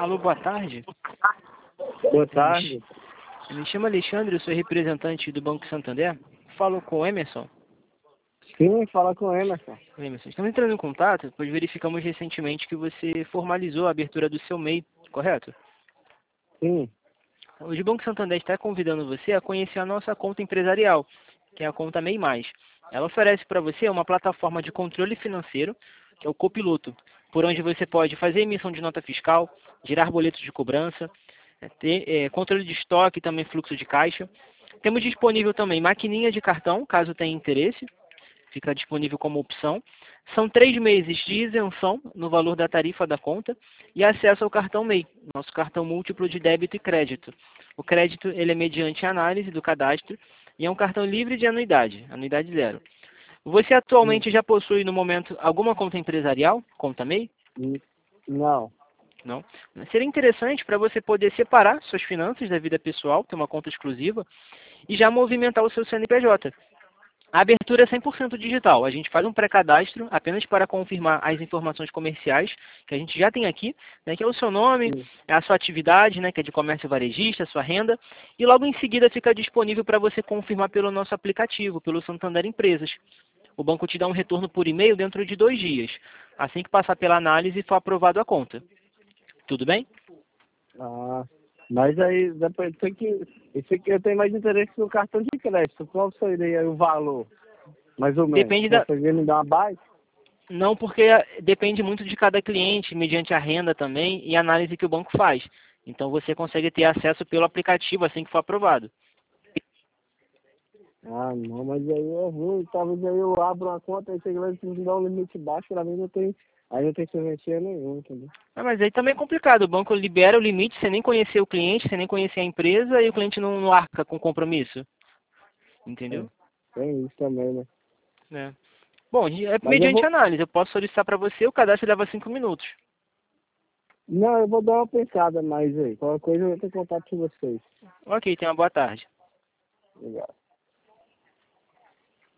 Alô, boa tarde. Boa tarde. Me chamo Alexandre, eu sou representante do Banco Santander. Falo com o Emerson. Sim, fala com o Emerson. Emerson, estamos entrando em contato, pois verificamos recentemente que você formalizou a abertura do seu MEI, correto? Sim. Hoje o Banco Santander está convidando você a conhecer a nossa conta empresarial, que é a conta MEI+. Ela oferece para você uma plataforma de controle financeiro, que é o Copiloto, por onde você pode fazer emissão de nota fiscal, gerar boletos de cobrança, ter controle de estoque e também fluxo de caixa. Temos disponível também maquininha de cartão, caso tenha interesse, fica disponível como opção. São 3 meses de isenção no valor da tarifa da conta e acesso ao cartão MEI, nosso cartão múltiplo de débito e crédito. O crédito ele é mediante análise do cadastro e é um cartão livre de anuidade, anuidade zero. Você atualmente já possui no momento alguma conta empresarial, conta MEI? Não. Não. Seria interessante para você poder separar suas finanças da vida pessoal, ter uma conta exclusiva, e já movimentar o seu CNPJ. A abertura é 100% digital. A gente faz um pré-cadastro apenas para confirmar as informações comerciais que a gente já tem aqui, né, que é o seu nome, a sua atividade, né, que é de comércio varejista, a sua renda, e logo em seguida fica disponível para você confirmar pelo nosso aplicativo, pelo Santander Empresas. O banco te dá um retorno por e-mail dentro de 2 dias, assim que passar pela análise e for aprovado a conta. Tudo bem? Ah, mas aí depois tem que. Esse aqui eu tenho mais interesse no cartão de crédito. Qual seria o valor? Mais ou menos. Depende da... Conseguir me dar uma base? Não, porque depende muito de cada cliente, mediante a renda também e a análise que o banco faz. Então você consegue ter acesso pelo aplicativo assim que for aprovado. Ah, não, mas aí é ruim. Talvez aí eu abra uma conta e você vai me dar um limite baixo, pra mim não tem. Aí não tem serventia nenhuma, entendeu? Ah, mas aí também é complicado. O banco libera o limite sem nem conhecer o cliente, sem nem conhecer a empresa e o cliente não arca com compromisso. É, Entendeu? tem isso também, né? É. Bom, é Mas eu mediante vou. análise. Eu posso solicitar para você, o cadastro leva 5 minutos. Não, eu vou dar uma pensada mais aí. Qualquer coisa eu vou ter contato com vocês. Ok, tenha uma boa tarde. Obrigado.